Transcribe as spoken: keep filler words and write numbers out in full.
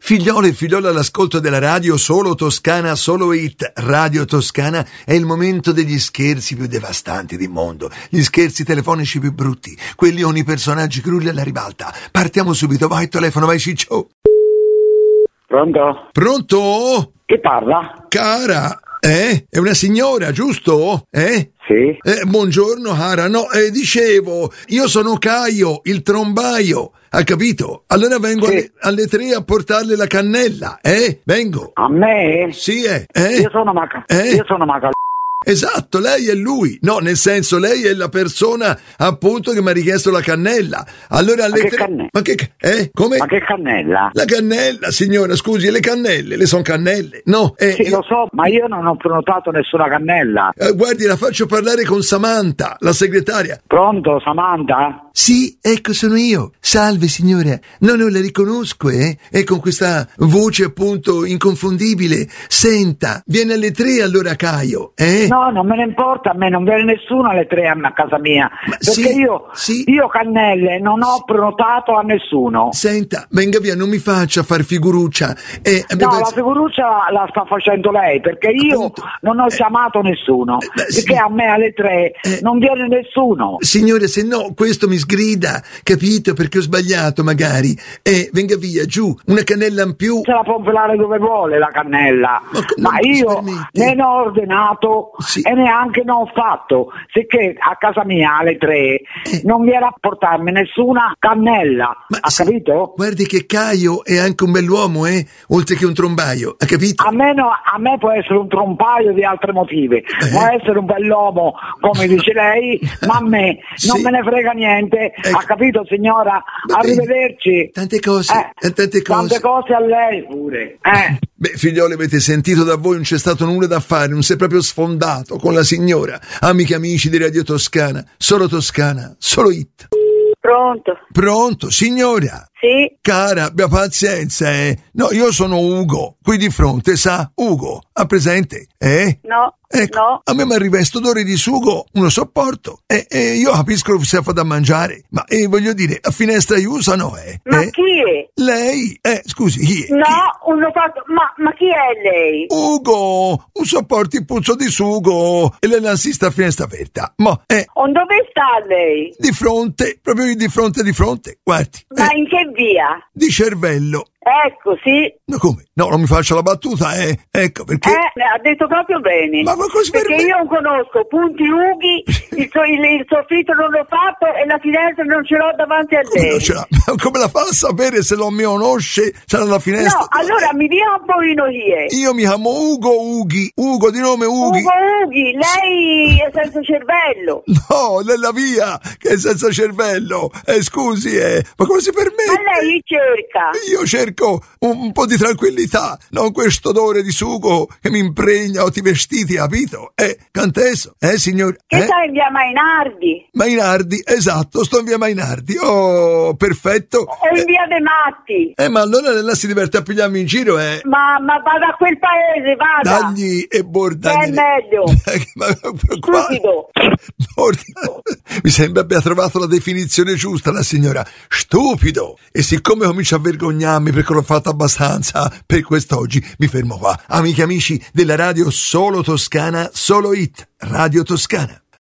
Figliole e figliole all'ascolto della radio Solo Toscana, Solo Hit, Radio Toscana, è il momento degli scherzi più devastanti del mondo, gli scherzi telefonici più brutti, quelli con i personaggi crulli alla ribalta. Partiamo subito, vai telefono, vai Ciccio. Pronto? Pronto? Chi parla? Cara, eh? È una signora, giusto? Eh? Sì. Eh, buongiorno cara, no, eh, dicevo, io sono Caio, il trombaio, ha capito? Allora vengo Sì. alle, alle tre a portarle la cannella, eh? Vengo. A me? Sì, eh? eh? Io sono Maca. Eh? Io sono Maca. Esatto, lei è lui. No, nel senso, lei è la persona appunto che mi ha richiesto la cannella. Allora alle Ma che tre... cannella? Ma che ca- eh? Come? Ma che cannella? La cannella, signora, scusi, le cannelle, le son cannelle. No, eh, Sì, eh, lo so, ma io non ho prenotato nessuna cannella. eh, guardi, la faccio parlare con Samantha, la segretaria. Pronto, Samantha? Sì, ecco, sono io. Salve, signora. No, non la riconosco, eh? E con questa voce appunto inconfondibile. Senta, viene alle tre allora Caio, eh? No, non me ne importa, a me non viene nessuno alle tre a a casa mia. Ma Perché sì, io, sì. io cannelle non ho prenotato a nessuno. Senta, venga via, non mi faccia far figuruccia. Eh, No, abbiamo- la figuruccia la sta facendo lei, perché io Appunto. non ho Eh. chiamato nessuno, beh, perché sì. a me alle tre Eh. non viene nessuno. Signore, se no, questo mi sgrida, capito? Perché ho sbagliato, magari. Eh, venga via, giù, una cannella in più. Se la può pelare dove vuole la cannella, Ma co- ma non si io permette. né ne ho ordinato Sì. e neanche ne ho fatto, sicché a casa mia alle tre Eh. non viene a portarmi nessuna cannella, Ma ha sì, capito? Guardi che Caio è anche un bell'uomo, eh? Oltre che un trombaio, ha capito? A me, no- a me può essere un trompaio di altri motivi, Eh. può essere un bell'uomo come dice lei, ma a me non Sì. me ne frega niente, Ecco. ha capito signora? Va bene. Arrivederci. Tante cose, Eh, eh, tante cose. Tante cose a lei pure. Eh. Beh, figlioli, avete sentito da voi, non c'è stato nulla da fare, non si è proprio sfondato con la signora. Amiche e amici di Radio Toscana, Solo Toscana, Solo Hit. Pronto? Pronto, signora? Sì? Cara, abbia pazienza, eh. No, io sono Ugo, qui di fronte, sa? Ugo, ha presente? Eh? No? Ecco, No? a me mi arriva questo odore di sugo, uno sopporto. E, e io capisco che si fa da mangiare, ma eh, voglio dire, a finestra usano, eh? Ma eh? chi è? Lei? Eh, scusi, chi è? No, Chi? uno fatto... Ma, ma chi è lei? Ugo, un sopporto il puzzo di sugo e lei l'assiste a finestra aperta. Ma, eh, O dove sta lei? di fronte, proprio di fronte di fronte, guardi, Ma eh, in che via? di cervello. Ecco, sì. Ma come? No, non mi faccia la battuta, eh. Ecco, perché... Eh, ha detto proprio bene. Ma cosa si Perché permette? io conosco punti ughi, il, so- il, il soffitto non l'ho fatto e la finestra non ce l'ho davanti a Come, lei. non ce l'ha? Come la fa a sapere se non mi conosce? Sarà alla finestra. No, allora mi dia un pochino chi è. Io mi chiamo Ugo Ughi. Ugo di nome Ughi. Ugo Ughi, lei è senza cervello. No, nella via, che è senza cervello. Eh, scusi, eh. Ma come si permette? Ma lei cerca. Io cerco un, un po' di tranquillità, non questo odore di sugo che mi impregna o ti vestiti, capito? Eh, canteso, eh, signor? Che Eh? sta in via Mainardi? Mainardi, esatto, sto in via Mainardi. Oh, perfetto. O in Eh, via dei Matti? eh, ma allora lei si diverte a pigliarmi in giro, eh? Ma, ma vada a quel paese, vada. Dagli e bordagli. Che è meglio. Ma, qua- Stupido. Borda- Mi sembra abbia trovato la definizione giusta la signora. Stupido. E siccome comincio a vergognarmi perché l'ho fatto abbastanza per quest'oggi, mi fermo qua. Amiche e amici della radio Solo Toscana, Solo Hit, Radio Toscana.